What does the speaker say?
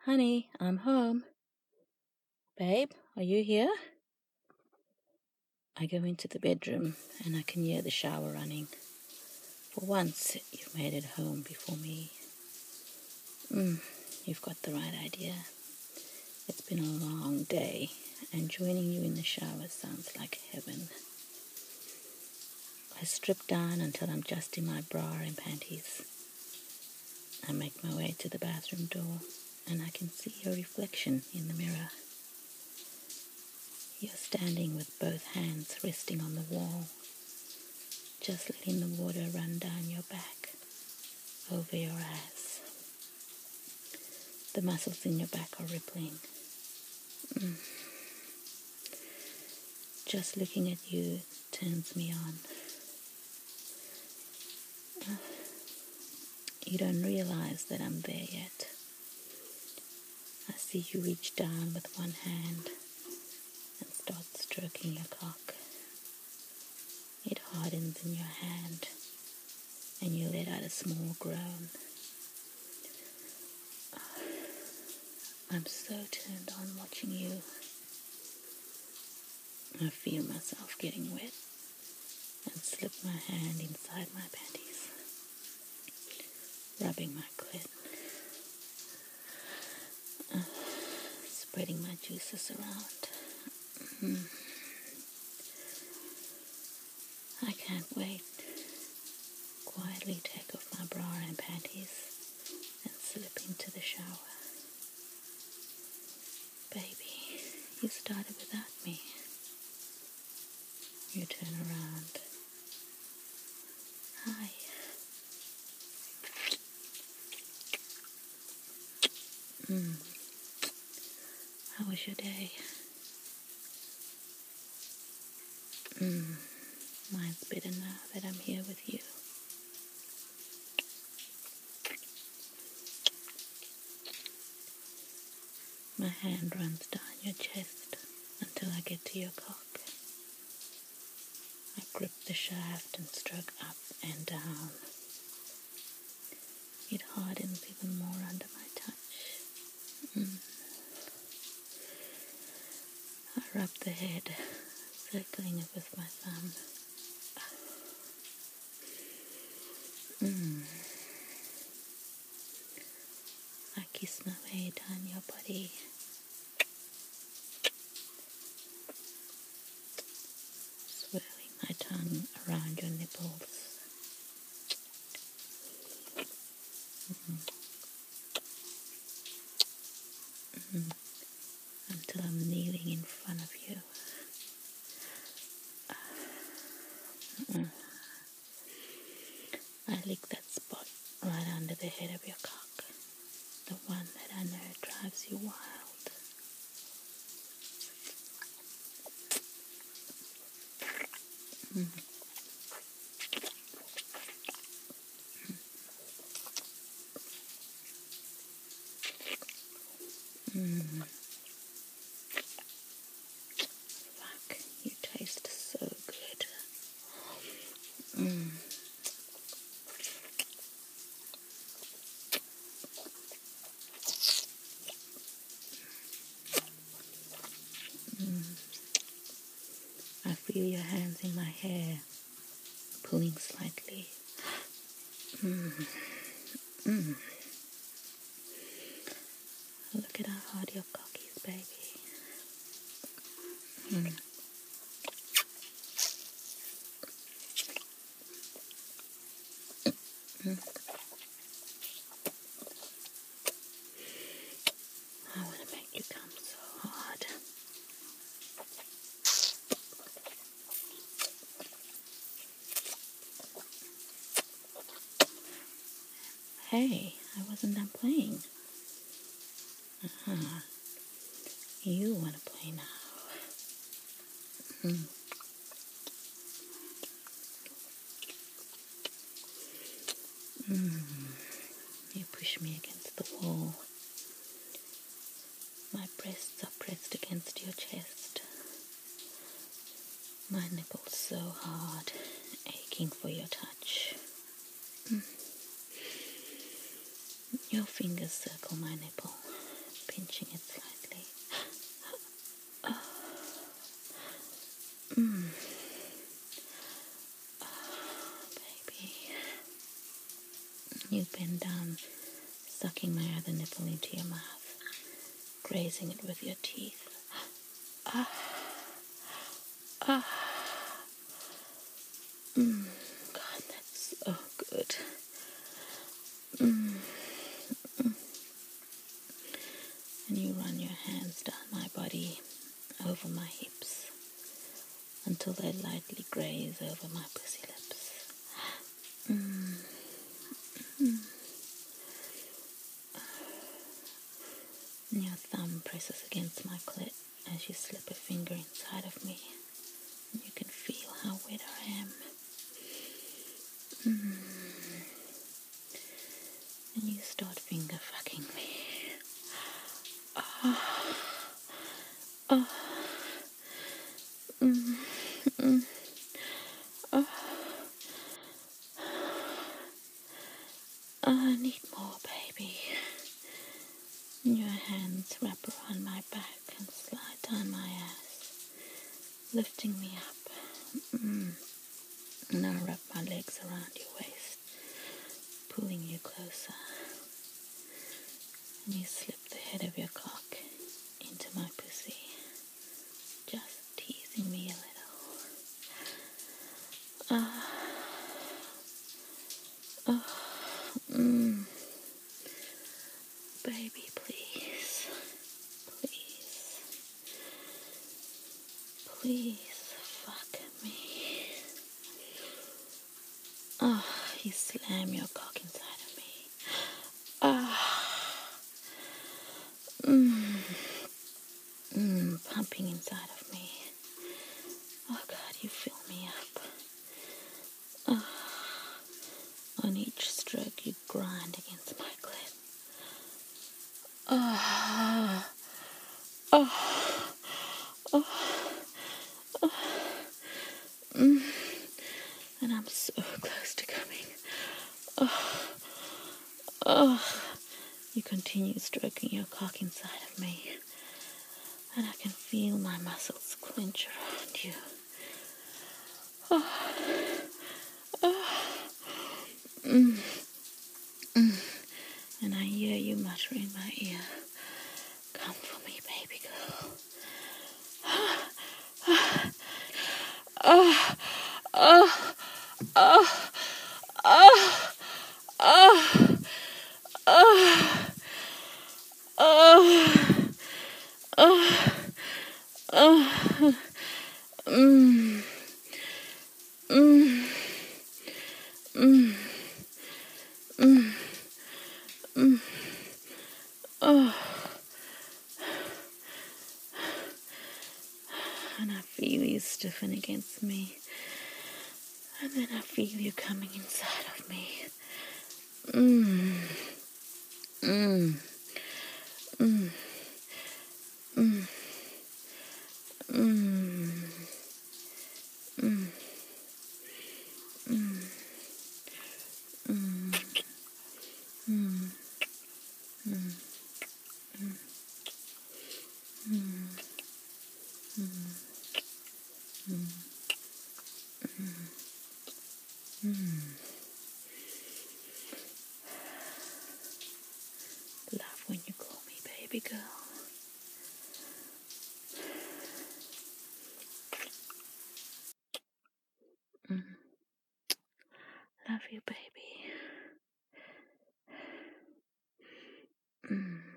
Honey, I'm home. Babe, are you here? I go into the bedroom and I can hear the shower running. For once, you've made it home before me. You've got the right idea. It's been a long day, and joining you in the shower sounds like heaven. I strip down until I'm just in my bra and panties. I make my way to the bathroom door, and I can see your reflection in the mirror. You're standing with both hands resting on the wall, just letting the water run down your back, over your ass. The muscles in your back are rippling. Just looking at you turns me on. You don't realize that I'm there yet. I see you reach down with one hand and start stroking your cock. It hardens in your hand and you let out a small groan. I'm so turned on watching you. I feel myself getting wet and slip my hand inside my panties, rubbing my clit, spreading my juices around. I can't wait. Quietly take off my bra and panties and slip into the shower. Baby, you started without me. You turn around. Hi. How was your day? Mine's better now that I'm here with you. My hand runs down your chest until I get to your cock. I grip the shaft and stroke up and down. It hardens even more under my touch. I rub the head, circling it with my thumb. I kiss my way down your body. Swirling my tongue around your nipples. Until I'm kneeling in front of you. I lick that spot right under the head of your cock. The one that I know drives you wild. Fuck, you taste so good. I feel your hands in my hair, pulling slightly. Look at how hard your cock is, baby. I want to make you come so hard. Hey, I wasn't done playing. You want to play now. You push me against the wall. My breasts are pressed against your chest. My nipples so hard, aching for your touch. Your fingers circle my nipple, pinching it slightly. Baby. You bend down, sucking my other nipple into your mouth, grazing it with your teeth. God, that's so good. And you run your hands down my body, over my hips, until they lightly graze over my pussy lips. And your thumb presses against my clit as you slip a finger inside of me. And you can feel how wet I am. And you start finger fucking me. I need more, baby. And your hands wrap around my back and slide down my ass, lifting me up. And I wrap my legs around your waist, pulling you closer. And you slip the head of your cock into my pussy, just teasing me a little. Baby, please, please fuck me. You slam your cock inside of me. Pumping inside of me. Oh God, you fill me up. On each stroke you grind against my clit. And I'm so close to coming. You continue stroking your cock inside of me, and I can feel my muscles clench around you. And I hear you mutter in my ear, "Come for me, baby girl." And I feel you stiffen against me. And then I feel you coming inside of me. Love when you call me baby girl. Love you, baby.